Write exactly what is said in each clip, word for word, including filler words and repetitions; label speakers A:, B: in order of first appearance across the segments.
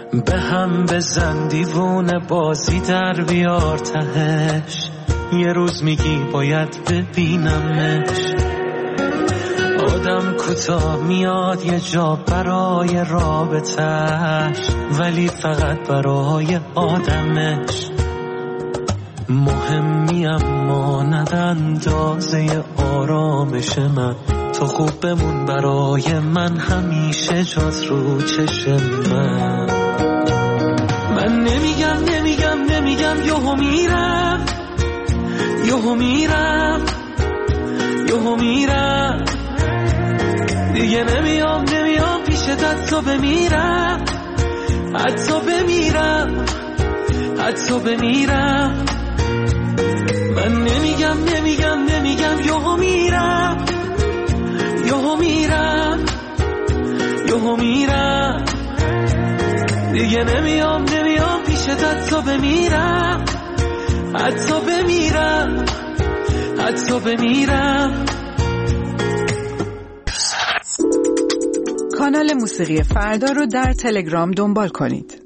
A: به هم بزن دیوونه بازی در بیار تهش، یه روز میگی باید ببینمش. آدم کوتاه میاد یه جا برای رابطش، ولی فقط برای آدمش. مهمی اما ند اندازه آرامش من، تو خوب بمون برای من، همیشه جات رو چشم من. من نمیگم نمیگم نمیگم یهو میرم، یهو میرم، یهو میرم، دیگه نمیام نمیام پیشت، حتی بمیرم، حتی بمیرم، حتی بمیرم. من نمیگم نمیگم نمیگم یهو میرم، یهو میرم، یهو میرم، دیگه نمیام نمیام پیشت، حتی بمیرم، حتی بمیرم، حتی بمیرم.
B: کانال موسیقی فردا رو در تلگرام دنبال کنید.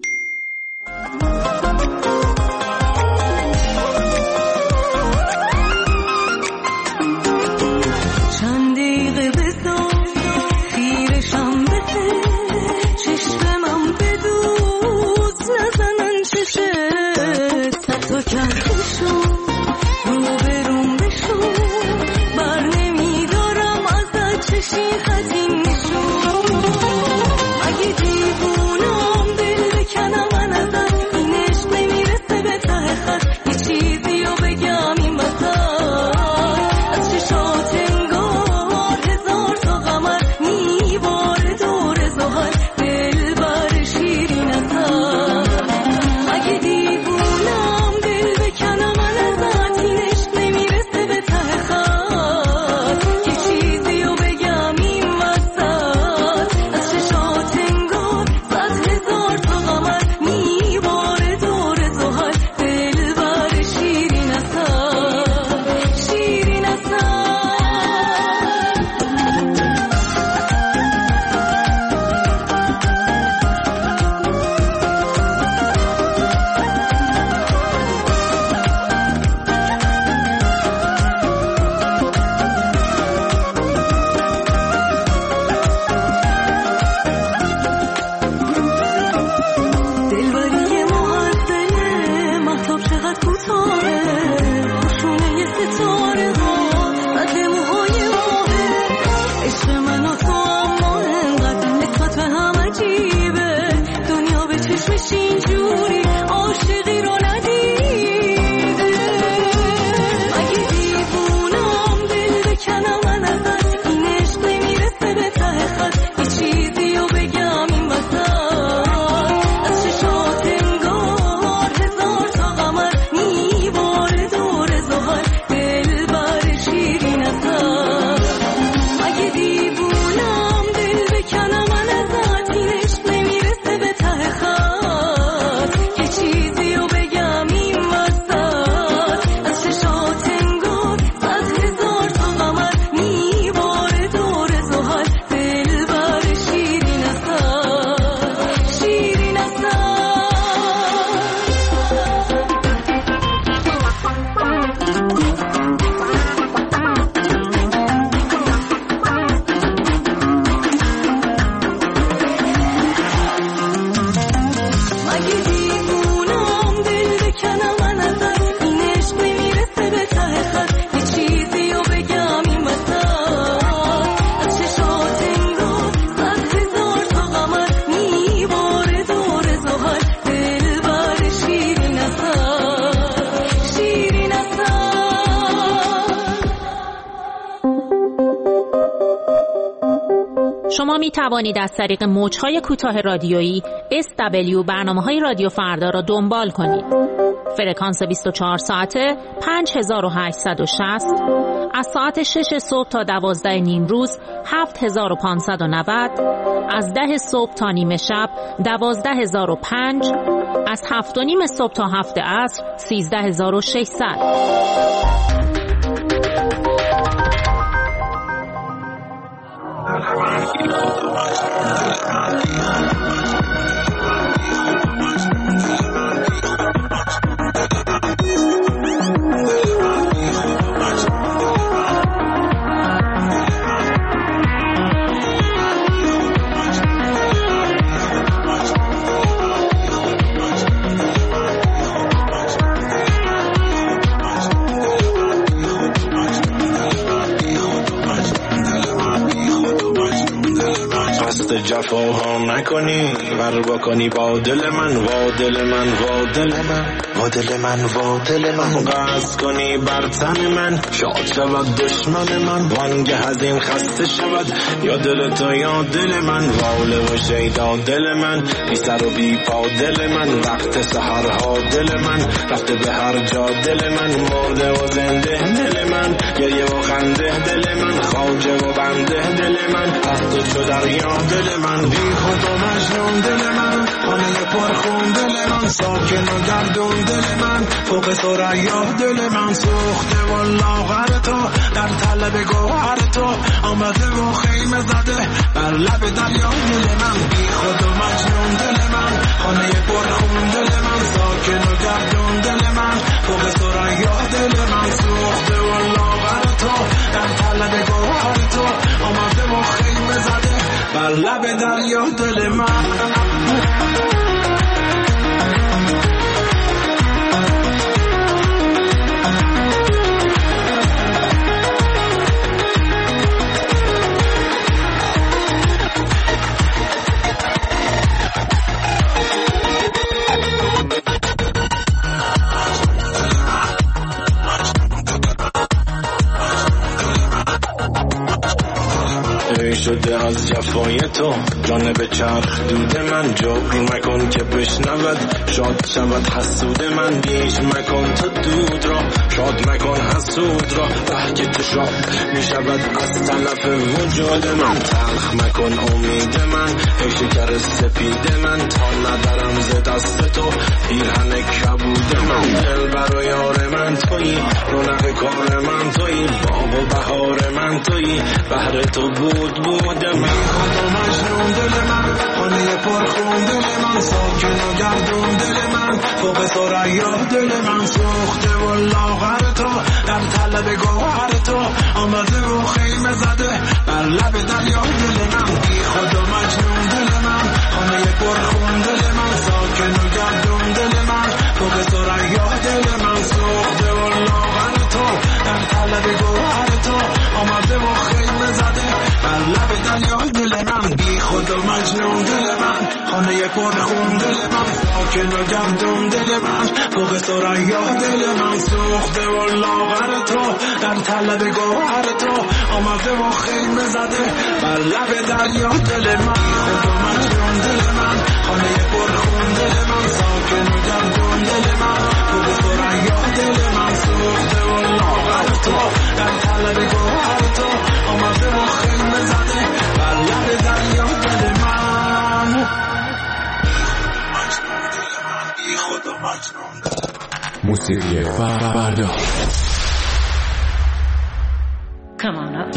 C: شما می توانید از طریق موج‌های کوتاه رادیویی اس دبلیو برنامه‌های رادیو فردا را دنبال کنید. فرکانس بیست و چهار ساعته پنج هزار و هشتصد و شصت، از ساعت شش صبح تا دوازده نیم روز هفت هزار و پانصد و نود، از ده صبح تا نیمه شب دوازده هزار و پنج، از هفت و نیم صبح تا هفت عصر سیزده هزار و ششصد.
D: کنی ور بکنی با دل من، وا دل من، وا دل من، وا دل من، وا دل من، قصد کنی بر تن من، شاد شود دشمن من، وانگه از این خسته شود یا دل تو یا دل من، واله و شیدا دل من، بی سر و بی پا دل من، وقت سحرها دل من، رفته به هر جا دل من، مرده و زنده دل من، گریه و خنده دل من، خواجه و بنده دل من، از تو چو دریا دل من، بی خود و مجنون دل من، خانه پرخون دل من، ساکن و گردون دل من، فوق ثریا دل من، سوخته و لاغر تو در طلب گوهر تو، آمده و خیمه زده بر لب دریا دل من، بی خود و مجنون دل من، خانه پرخون دل من، ساکن و گردون دل من، فوق ثریا دل من، سوخته و لاغر تو در طلب گوهر تو، آمده و خیمه زده بر لب دریا دل من. شده از جفای تو جانب چرخ دود من، جبر مکن که بشنود شاد شود حسود من، بیش مکن تو دود را شاد مکن حسود را، بحک تو شاد می شود از طلف وجود من، تلخ مکن امید من ای شکر سپید من، تا ندارم ز دست تو پیرهن کبود من، دل بر و یار من تویی، رونق کار من تویی، باغ و بهار من تویی، بهر تو بود بود من، خود و مجنون دل من، خانه پرخون دل من، ساکن و گردون دل من، فوق ثریا دل من، سوخته و لاغر تو در طلب گوهر تو، آمده و خیمه زده بر لب دریا دل من، بی خود و مجنون دل من، خانه پرخون دل من، ساکن و گردون دل من، فوق ثریا دل من، سوخته و لاغر تو در طلب گوهر تو، آمده و خیمه زده بر لب دریا دل من، بی خود و مجنون دل من، خانه پرخون دل من، ساکن و گردون دل من، فوق ثریا دل من، سوخته و لاغر تو در طلب گوهر تو، آمده و خیمه زده بر لب دریا دل من، بی خود و مجنون دل من، خانه پرخون دل من، ساکن و گردون دل من، فوق ثریا دل من، سوخته و لاغر تو در طلب گوهر تو، آمده و خیمه زده بر لب دریا دل من. بی خود و مجنون.
E: موسیقی فردا.
C: Come on up.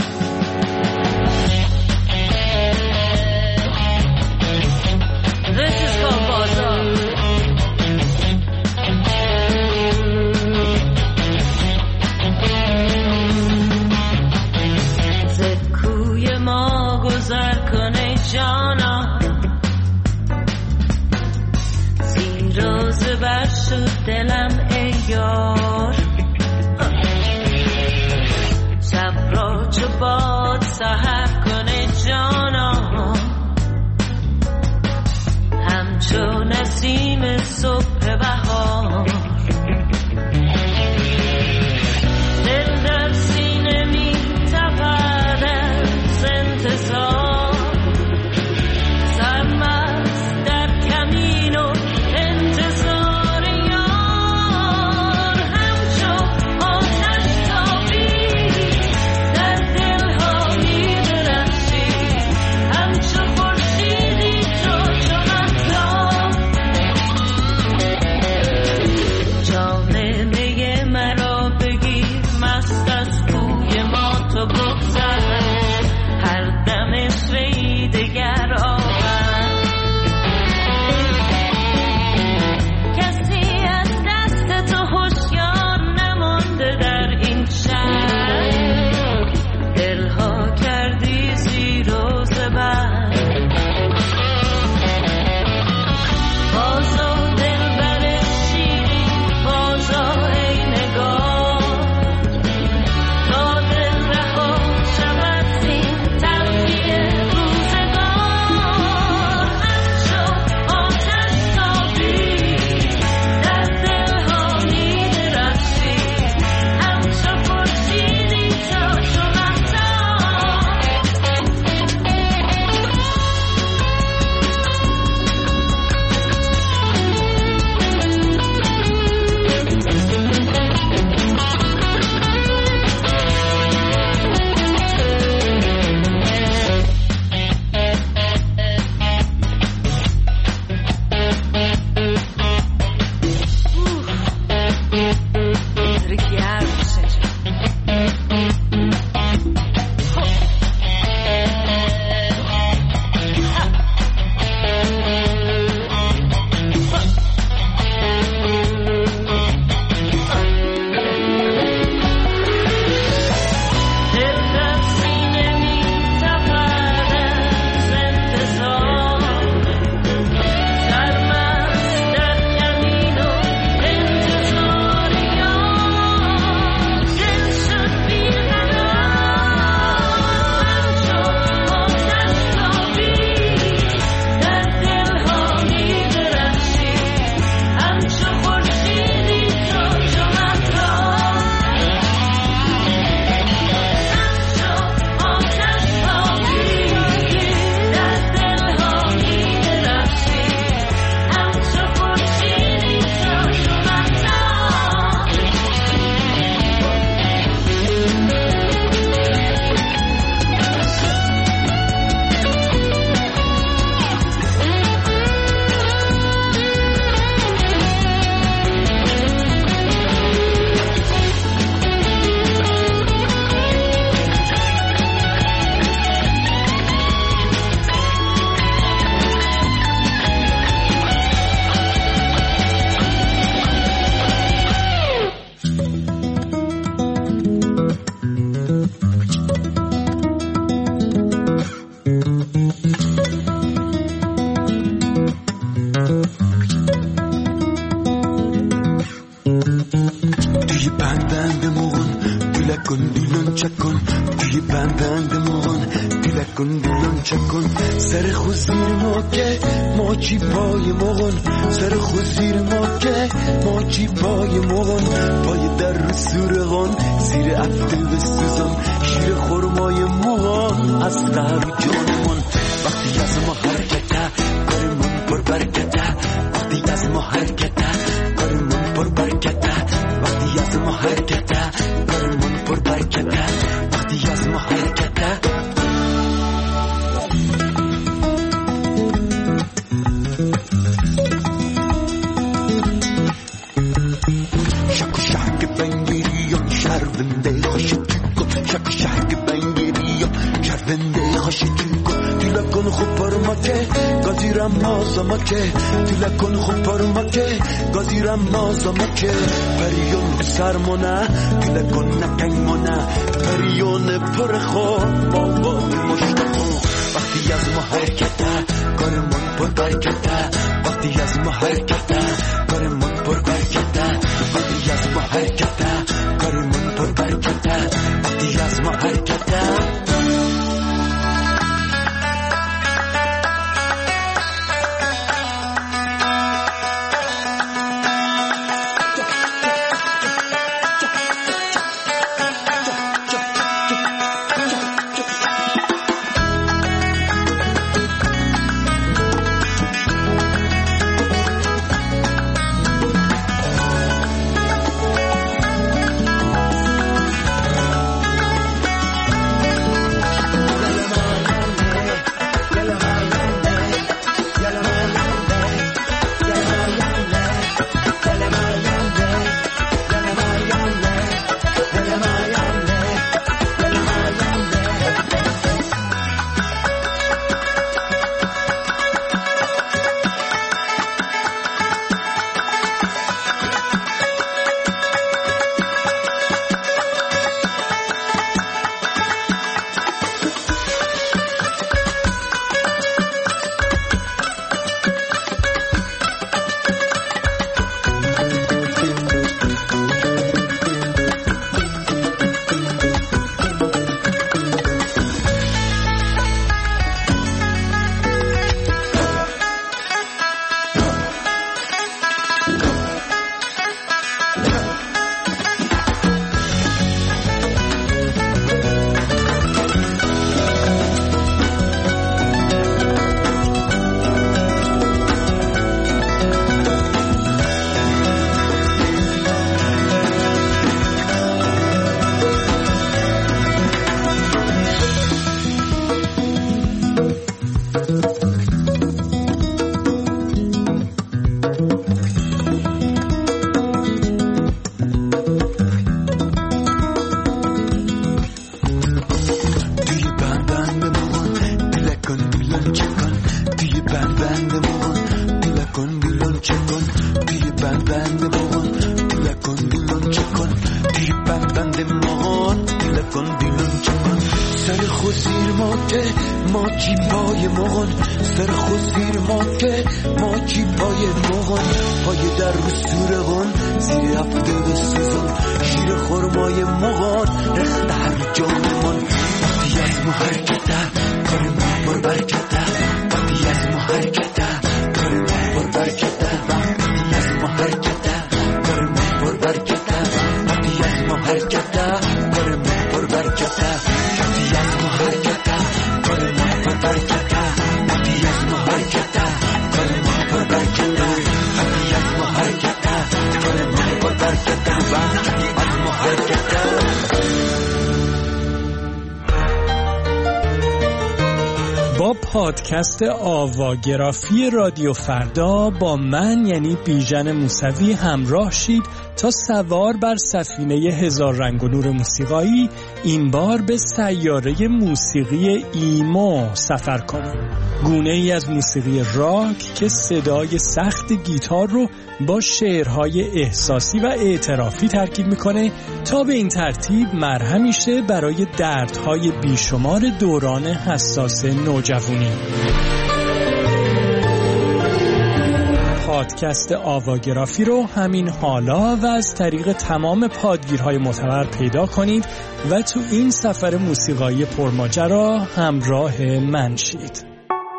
C: This is called Bazaar. جانا زیراز بر شد دلم ای یار، شب را چو باد سحر کنه جانا، همچو نسیم صبح بهار، دل در سینه می تپد از انتظار،
A: توی بندند مون دیلکن دیلون چکن، توی بندند مون دیلکن دیلون چکن. سر خوزیر ما که ماچی پای مون، سر خوزیر ما که ماچی پای مون. پای در رو سورغان زیر افته و سوزم، شیر خورمای مون از قهر جانمون. وقتی از ما حرکته کارمون پر برکته، وقتی از ما حرکته کارمون پر برکته، وقتی از ما حرکته کارمون پر برکته، وقتی از ما حرکته. شک و شک بنگیریم شرونده خوشی کن، شک و شک بنگیریم شرونده خوشی کن. کن خوب پرما که گازیرم مازما که، دیل کن خوب پرما که گازیرم مازما که. پریون سرمونه دیل کن نکنمونه، پریون پر خوب بابا مشتاقم. وقتی از ما حرکته کارمون پر برکته، وقتی از ما حرکته کارمون پر برکته، وقتی از ما حرکته کارمون پر برکته، وقتی از ما حرکته.
F: پادکست آواگرافی رادیو فردا با من یعنی بیژن موسوی همراه شید تا سوار بر سفینه هزار رنگ و نور موسیقایی این بار به سیاره موسیقی ایمو سفر کنیم. گونه ای از موسیقی راک که صدای سخت گیتار رو با شعرهای احساسی و اعترافی ترکیب میکنه تا به این ترتیب مرهمی شه برای دردهای بیشمار دوران حساس نوجوانی. پادکست آواگرافی رو همین حالا و از طریق تمام پادگیرهای معتبر پیدا کنید و تو این سفر موسیقایی پرماجرا همراه من شید.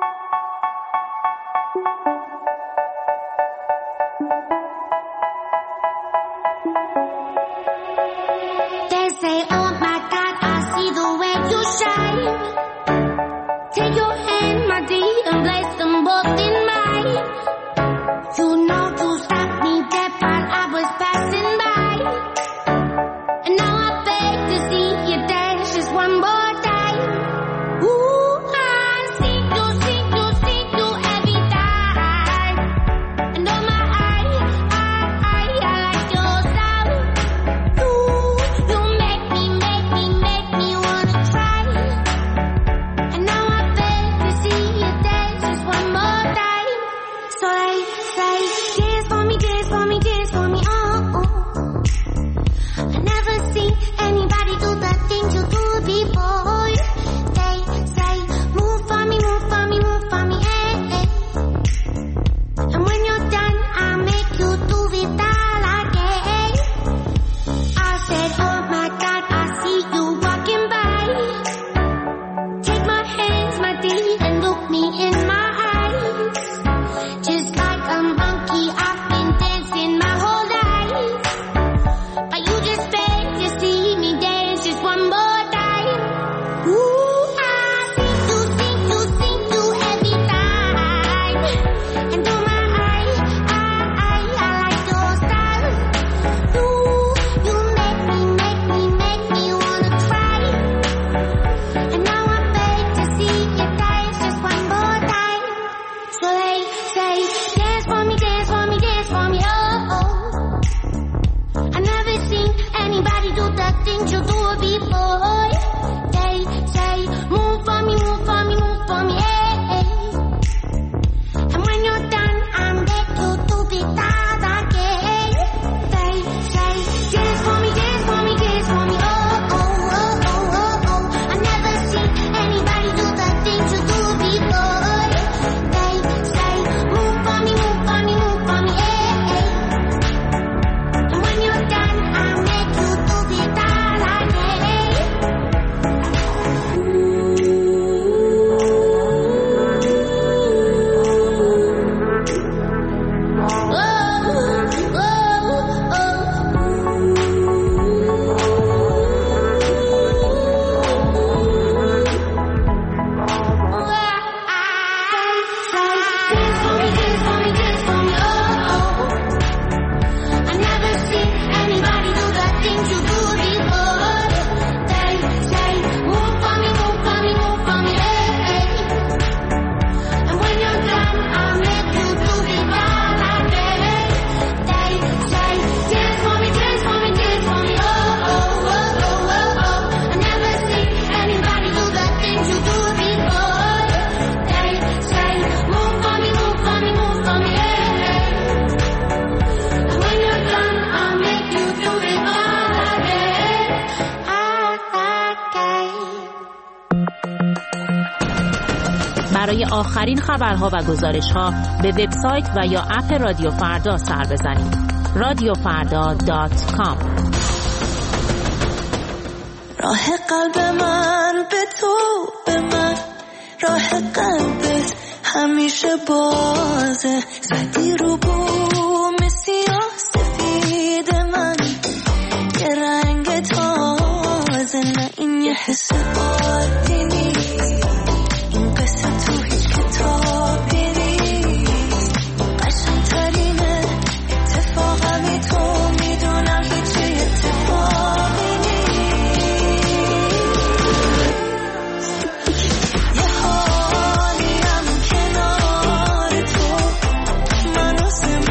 C: برای آخرین خبرها و گزارش‌ها به وبسایت و یا اپ رادیو فردا سر بزنید. رادیو فردا دات کام.
G: راه قلب من به تو، به من راه قلبت همیشه بازه. زدی رو بوم سیاه سفید من یه رنگ تازه. نه این یه حس عادی نیست، این قصه تو هیچ کتابی نیست. قشنگ‌ترینه اتفاقمی تو میدونم هیچی اتفاقی نیست. یه حالیم کنار تو، من و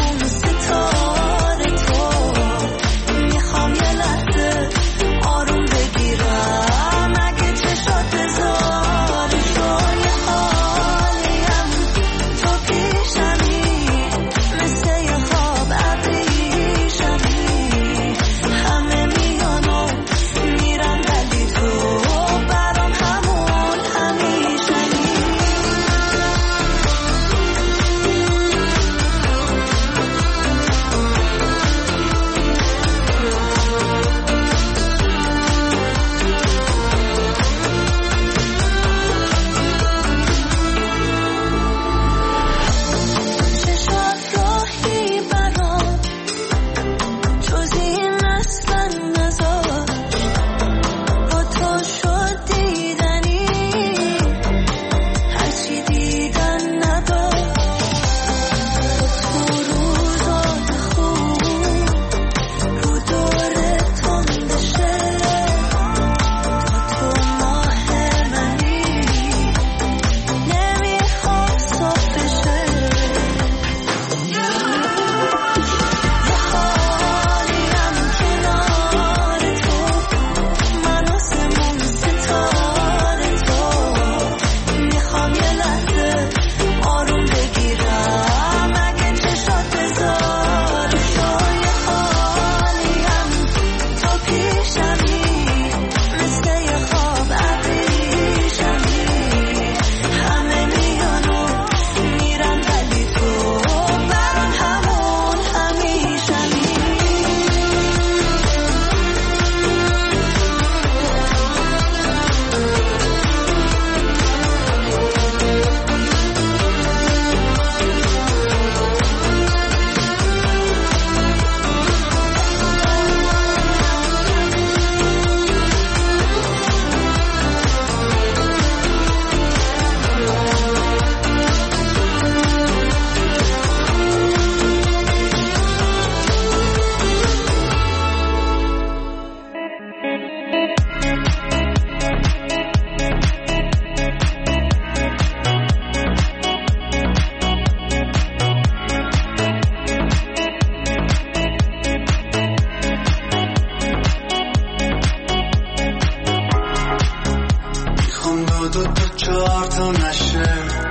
H: تو نشه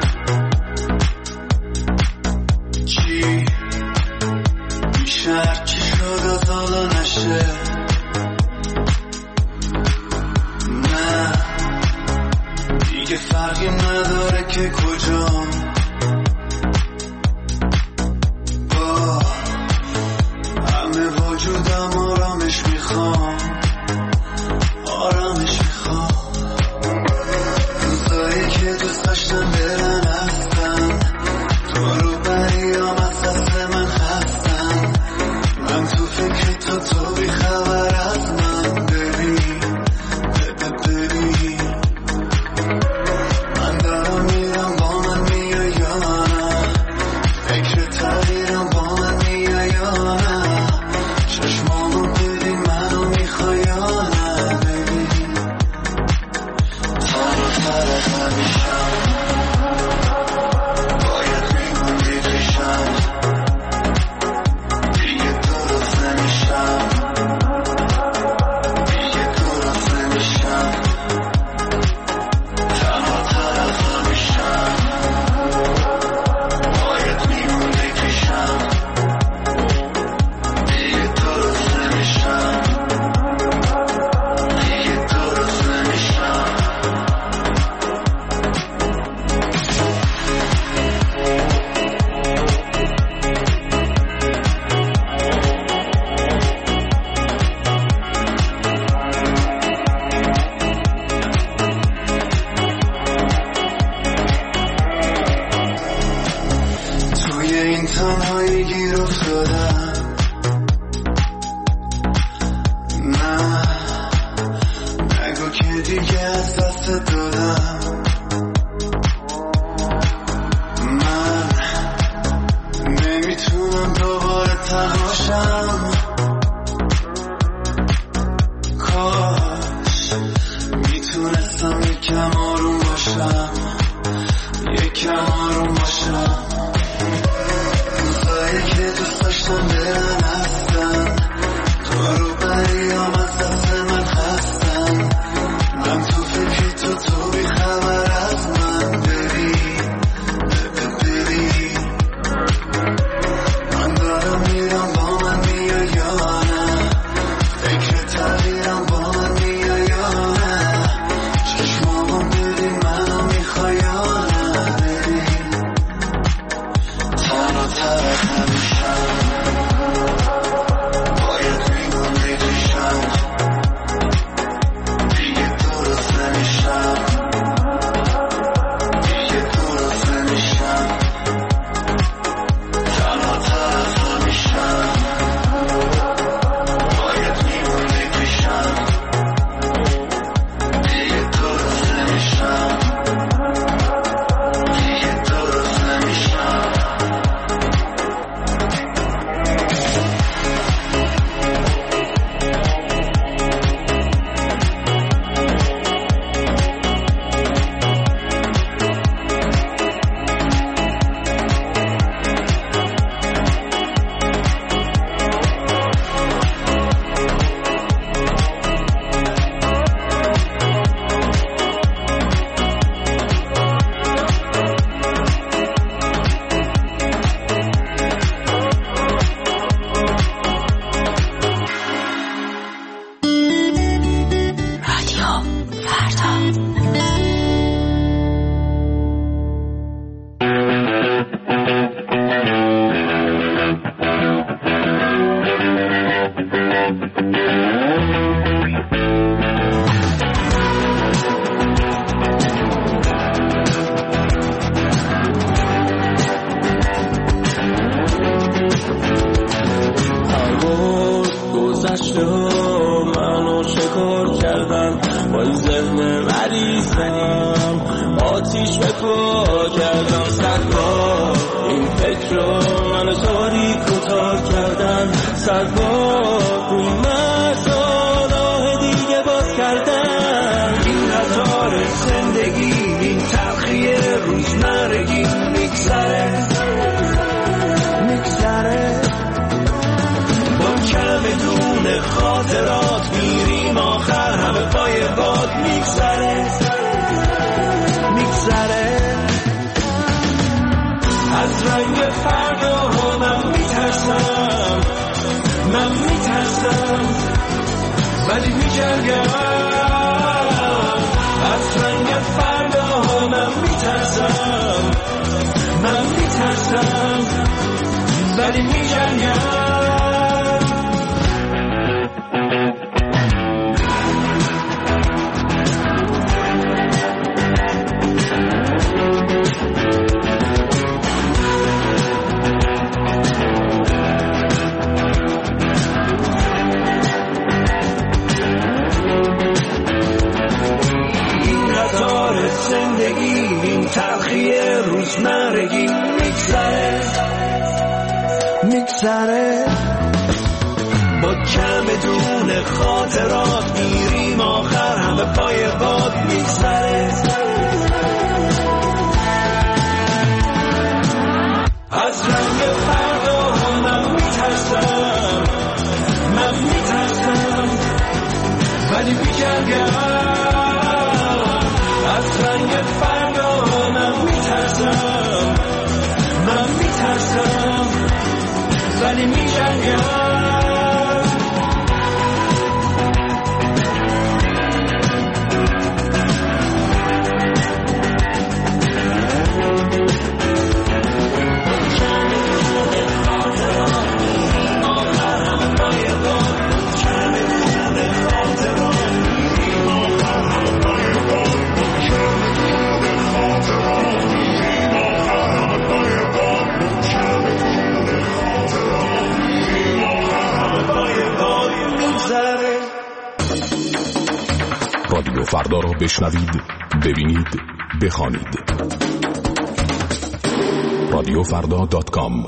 H: چی میشه هرچی شد از حالا نشه نه دیگه فرقی نداره که کجام با همه وجودم آرامش میخوام آرامش میخوام روزایی که دوست داشتم برن هستن تو رو بریم از دست من هستن من تو فکر تو تو بی خبر از من ببین ببین من دارم میرم با من میای یا نه فکر تغییرم با من میای یا نه چشمامو ببین منو میخوای یا نه ببین تر و تر همیشم باید میموندی پیشم دیگه درست نمیشم دیگه درست نمیشم تنها طرف همیشم باید میموندی پیشم دیگه درست نمیشم دیگه درست نمیشم توی این تنهایی گیر افتادم نه نگو که دیگه از دست دادم من نمیتونم دوباره تنهاشم کاش میتونستم یکم آروم باشم یکم آروم باشم روزایی که دوست داشتم برن هستن تو رو بریم از دست من هستن من تو فکر تو تو بی خبر از من ببین ببین من دارم میرم با من میای یا نه فکر تغییرم با من میای یا نه چشمامو ببین منو میخوای یا نه ببین تنها طرف همیشم باید میموندی پیشم دیگه درست نمیشم دیگه درست نمیشم تنها طرف همیشم باید میموندی پیشم دیگه درست نمیشم دیگه درست نمیشم
I: آتیش به پا کردم صد بار این فکر رو من تاریک کوتاه کردم صد بار روی مرزا راه دیگه باز کردم این قطار زندگی این تلخی روزمرگی میگذره میگذره با کم دون خاطرات میریم آخر همه پای باد میگذره میگذره ولی میجنگم. این تلخی روزمرگی میگذره میگذره با کم دون خاطرات میریم آخر همه پای باد میگذره. از رنگ فردا من میترسم من میترسم ولی میجنگم. از رنگ فردا من میترسم من میترسم ولی میجنگم.
E: رادیو فردا را بشنوید، ببینید، بخوانید. رادیو فردا دات کام.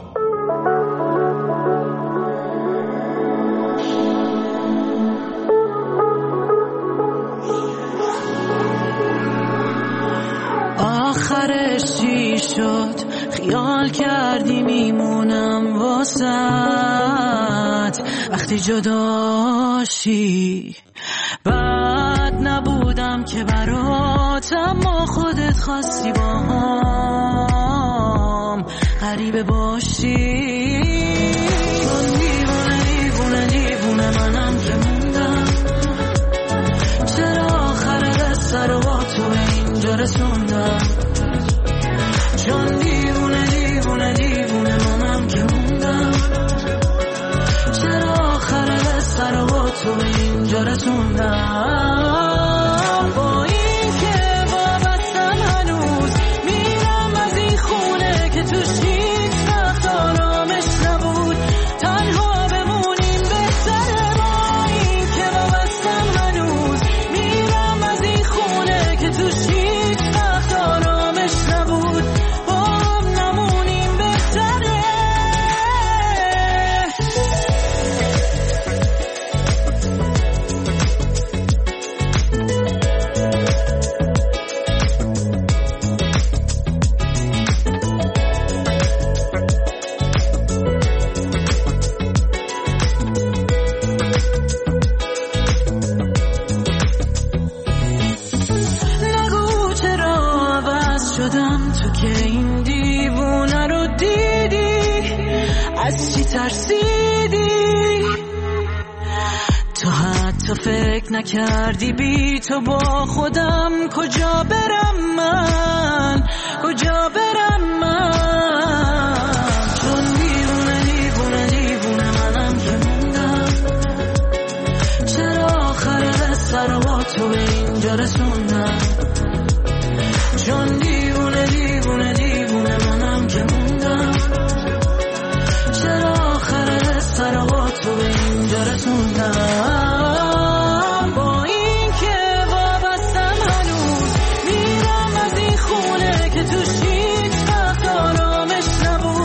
G: آخرش چی شد؟ خیال کردی میمونم واسط وقتی جداشی. بد نبودم که برات اما خودت خواستی با هم غریبه باشی. چون دیوونه دیوونه دیوونه منم که موندم. چرا آخر قصه رو با تو اینجا رسوندم؟ چون دیوونه دیوونه دیوونه منم که موندم. چرا آخر قصه رو با تو اینجا رسوندم؟ با این که وابستم هنوز میرم از این خونه که توش هیچ وقت آرامش نبود. تنها بمونیم بهتره. با این که وابستم هنوز میرم از این خونه که توش هیچ وقت آرامش نبود. با هم نمونیم بهتره. نگو چرا عوض شدم تو که این دیوونه رو دیدی. از چی ترسیدی؟ تو حتی فکر نکردی بی تو با خودم کجا برم من کجا برم من. چون دیوونه دیوونه دیوونه منم که موندم. چرا آخر قصه رو با تو اینجا رسوندم؟ چون دیوونه دیوونه دیوونه منم که موندم. چرا آخر قصه رو با تو اینجا رسوندم؟ با این که وابستم هنوز میرم از این خونه که توش هیچ وقت آرامش نبود.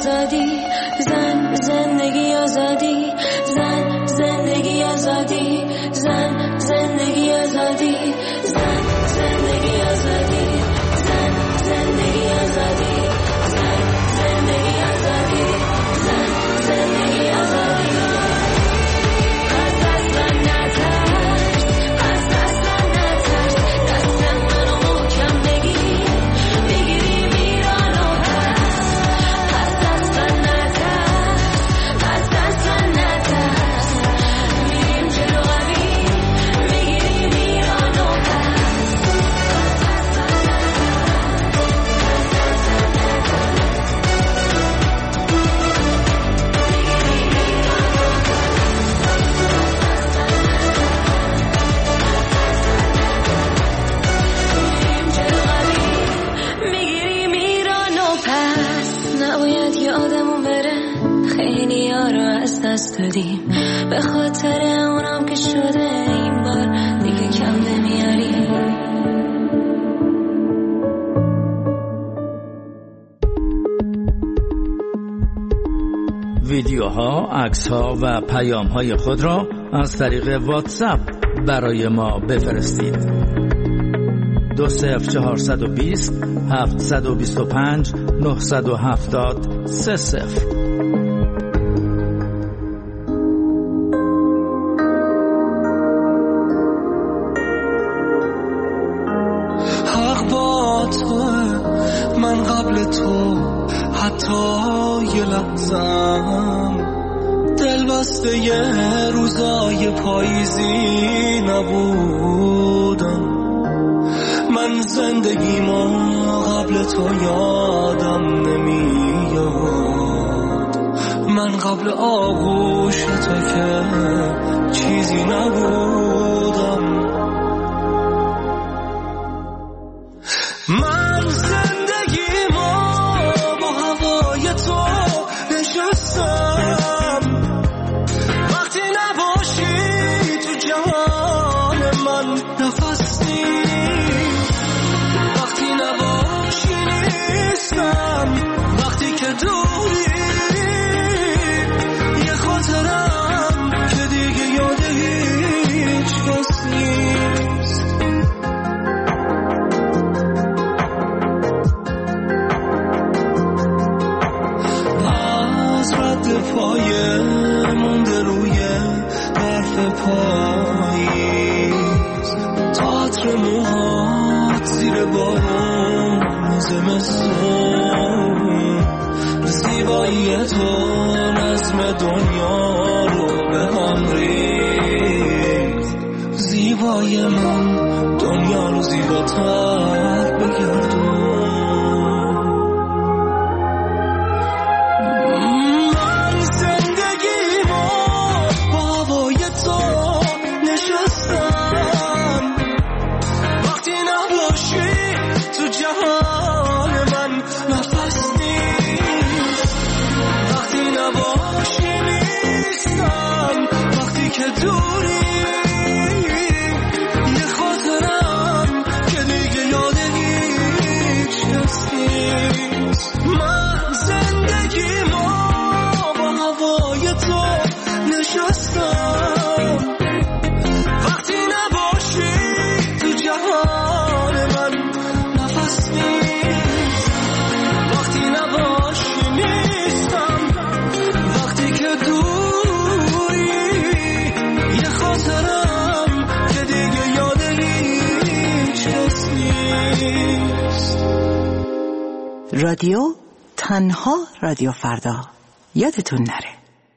G: آزادی، زن زندگی آزادی، زن زندگی آزادی، زن زندگی آزادی، زن زندگی آزادی، زن زندگی آزادی، زن زندگی آزادی، زن زندگی آزادی. از اصلا نترس، از اصلا نترس، دست منو محکم بگیر، بگیری میرانو پس. از اصلا نترس، از اصلا نترس، میریم جلو قوی، میگیری میرانو پس. میگیری میرانو پس. نباید یادمون بره خیلی ها رو از دست دادیم، به خاطر اونم که شده این بار دیگه کم نمیاریم.
J: ویدیوها، عکس‌ها و پیام‌های خود را از طریق واتساپ برای ما بفرستید. دو صفر چهارصد و بیست هفتصد و بیست و پنج نهصد و هفتاد سه صفر.
H: حق با توه، من قبل تو حتی یه لحظم دل بسته یه روزای پاییزی نبودم. من زندگیمو قبل تو یادم نمیاد، من قبل آغوش تو که چیزی نبودم. من زندگیمو با هوای تو نشستم، وقتی نباشی تو جهان من نفس نیست، وقتی نباشی نیستم، وقتی که دوری یه خاطرم که دیگه یاد هیچ کس نیست. از رد پایه مونده روی برف پاییز، تئاتر موهات زیر بارون زمستون، زیبایی تو نظم دنیا رو به هم ریخت، زیبای من دنیا رو زیباتر بگردون. من زندگیمو با هوای تو نشستم، وقتی نباشی تو جهان من نفس نیست، وقتی نباشی نیستم، وقتی که دوری یه خاطرم که دیگه یاد هیچ کس نیست. من زندگیمو با هوای تو نشستم، وقتی نباشی تو جهان من نفس نیست، وقتی نباشی نیستم، وقتی که دوری یه خاطرم که دیگه یاد هیچ کس نیست.
B: رادیو تنها رادیو فردا، یادتون نره.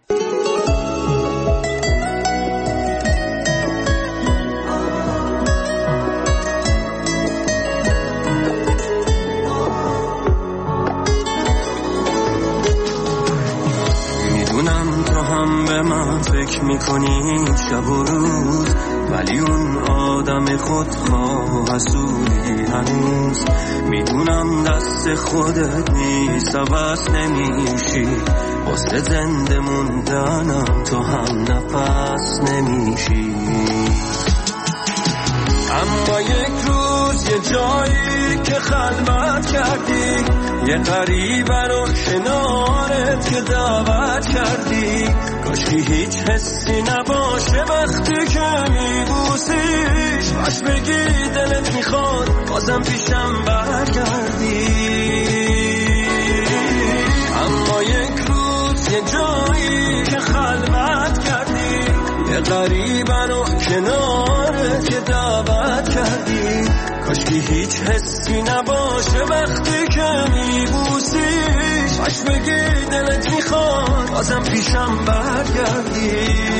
H: میدونم تو هم به من فکر میکنی شب و روز، ولی اون آدم خودخواه حسودی هنوز. میدونم دست خودت نیست، عوض نمیشی، واسه زنده موندنم تو هم نفس نمیشی. اما یک روز یه جایی که خلوت کردی، یه غریبه رو کنارت
I: که دعوت کردی، کاشکی هیچ حسی نباشه وقتی که میبوسیش، باش بگی دلت میخواد بازم پیشم برگردی. اما یک روز یه جایی که خلوت کردی، یه غریبه رو کنارت که دعوت کردی، کاشکی هیچ حسی نباشه وقتی که میبوسیش، باش بگی دلت میخواد بازم پیشم برگردی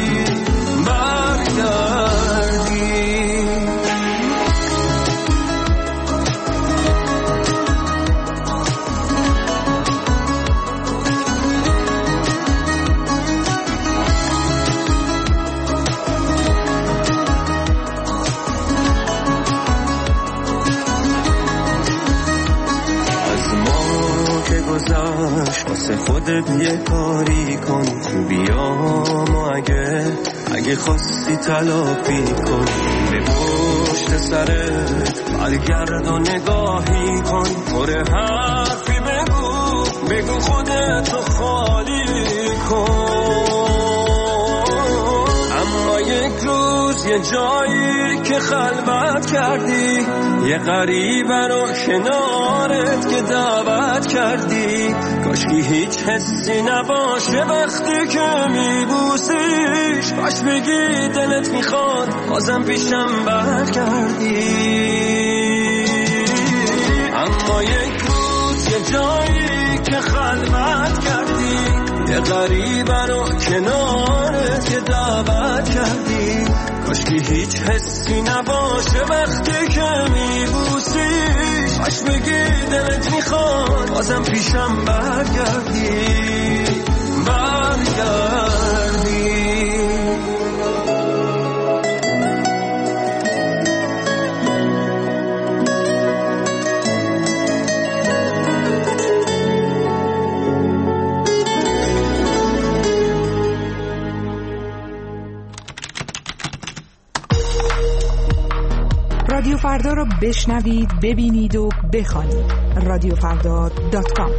I: برگردی. واسه خودت یه کاری کن، بیام و اگه اگه خواستی تلافی کن، به پشت سرت برگرد و نگاهی کن، پر حرفی بگو بگو خودتو خالی کن. اما یک روز یه جایی که خلوت کردی، یه غریبه رو کنارت که دعوت کردی، کاشکی هیچ حسی نباشه وقتی که میبوسیش، باش بگی دلت میخواد بازم پیشم برگردی. اما یک روز یه جایی که خلوت کردی، یه غریبه رو کنارت که دعوت کردی، کاشکی هیچ حسی نباشه وقتی که میبوسیش، باش بگی دلت میخواد بازم پیشم برگردی برگردی.
B: رادیو فردا رو بشنوید، ببینید و بخوانید. رادیو فردا دات کام.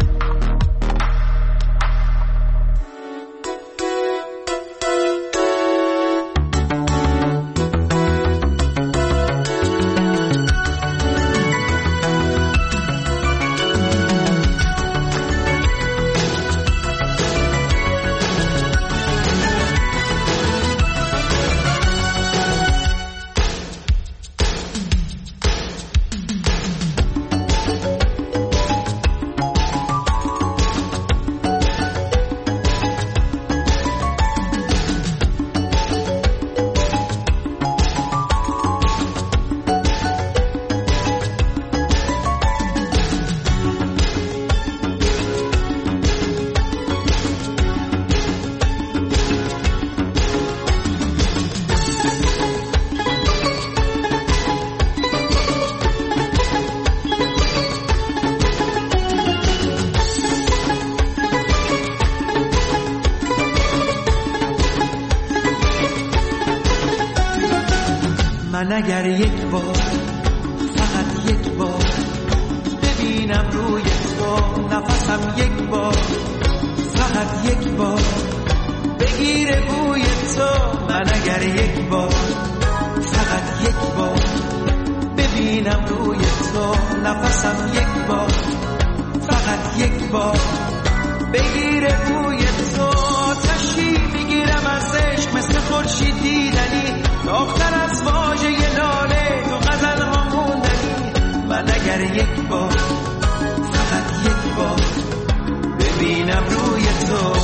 K: من اگر یک بار فقط یک بار ببینم روی تو نفسم، یک بار فقط یک بار بگیره بوی تو، من اگر یک بار فقط یک بار ببینم روی تو نفسم، یک بار فقط یک بار بگیره بوی تو، آتشی میگیرم از عشق مثل خورشید دیدنی، داغ‌تر از واژه لاله تو غزل ها موندنی، من اگر یک بار فقط یک بار ببینم روی تو.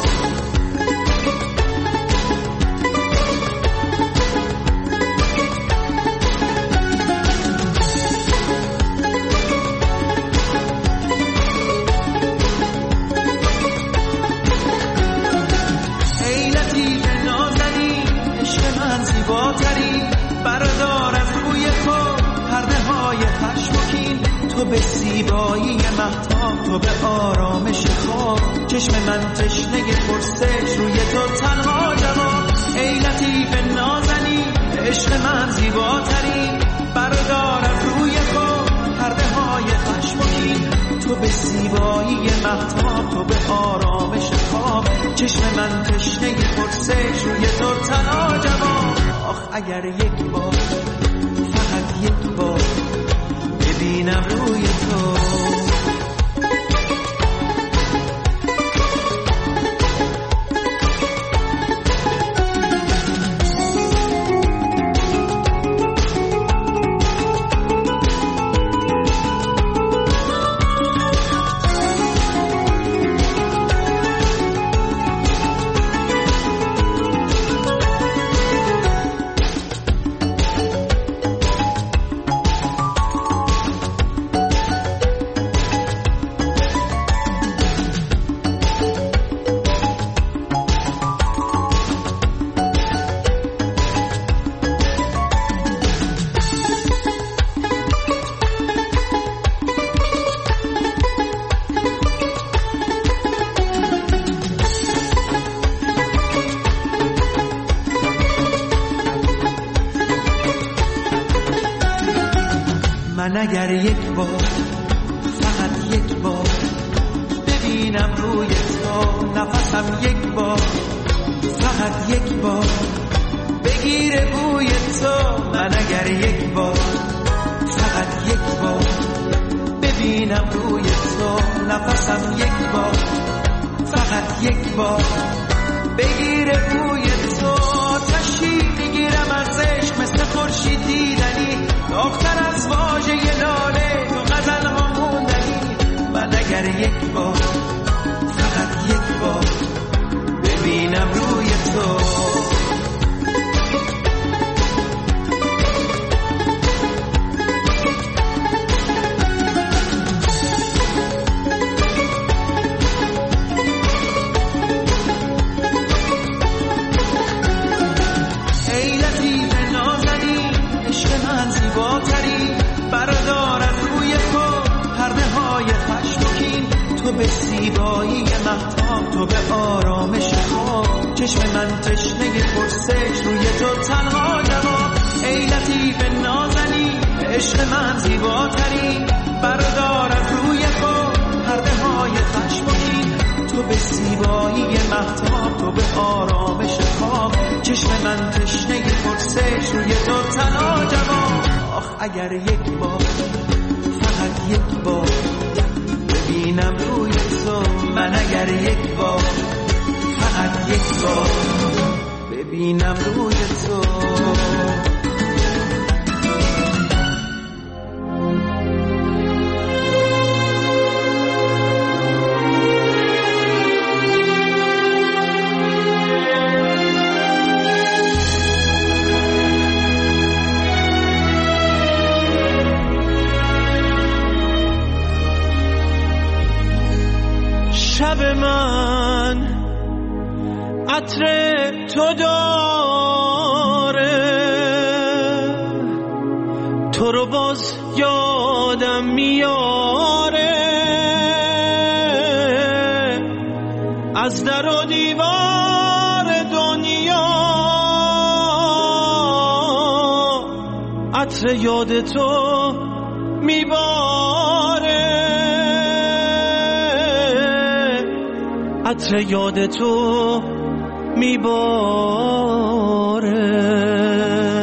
K: بردار از روی تو پرده های خشمگین، تو به زیبایی مهتاب، تو به آرامش خواب، چشم من تشنه پرسش روی تو تنها جواب، ای لطیف نازنین عشق من زیباترین، بردار از روی تو پرده های خشمگین، تو به زیبایی مهتاب، تو به آرامش چشم من تشنه پرسش روی تو تنها جواب. آخ اگر یک بار فقط یک بار ببینم روی تو. من اگر یک بار فقط یک بار ببینم روی تو نفسم یک بار فقط یک بار بگیره بوی تو. من اگر یک بار فقط یک بار ببینم روی تو نفسم یک بار فقط یک بار بگیره بوی تو. تشی میگیرم از عشق مثل خورشید دیدنی دختر از واژه لاله تو غزل ها موندنی. من اگر یک بار فقط یک بار ببینم روی تو. به زیبایی مهتاب تو به آرامش خواب چشم من تشنه پرسش روی تو تنها جواب. ای لطیف نازنی عشق من زیباتری بردار از روی خود پرده های خشم و کین. تو به زیبایی مهتاب تو به آرامش خواب چشم من تشنه پرسش روی تو تنها جواب. آخ اگر یک بار فقط یک بار ببینم روی تو. من اگر یک بار فقط یک بار ببینم روی تو.
I: شب من عطر تو داره تو رو باز یادم میاره از در و دیوار دنیا عطر یاد تو میباره عطر یاد تو میباره.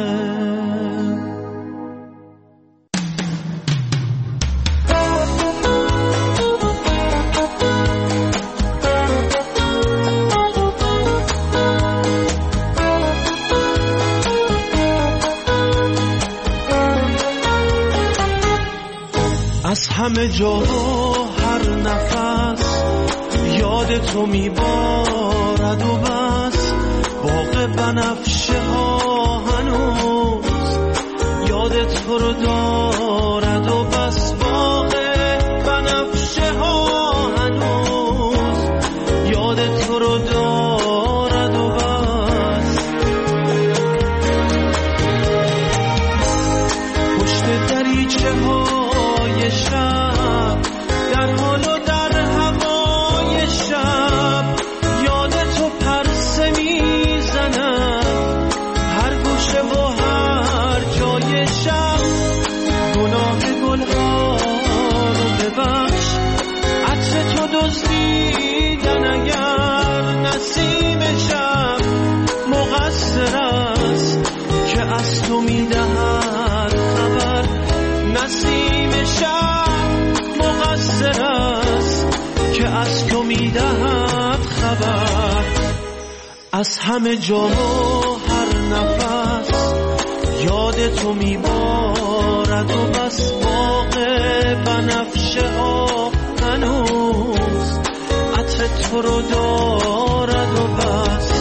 I: از همه جا و هر نفس یاد تو میبارد و بس. باغ بنفشه ها هنوز یاد تو رو دارد و بس. باغ بنفشه ها هنوز یاد تو رو دارد و بس. پشت دریچه های شب در حال و در هوای شب یاد تو پرسه میزند هر گوشه و هر جای شب. گناه از تو میدهد خبر، از همه جا و هر نفس یاد تو میبارد و بس باغ بنفشه ها هنوز عطر تو رو دارد و بس.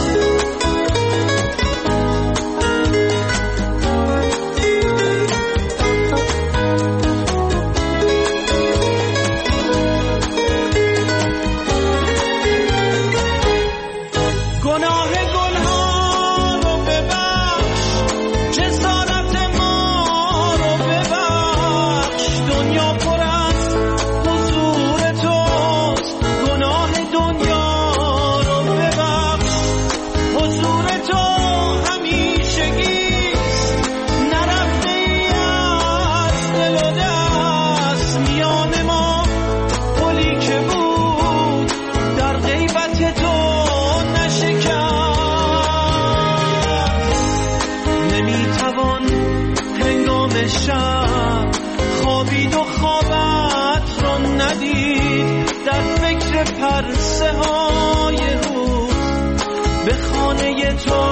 I: خوابید و خوابت را ندید، در فکر پرسه های روز به خانه تو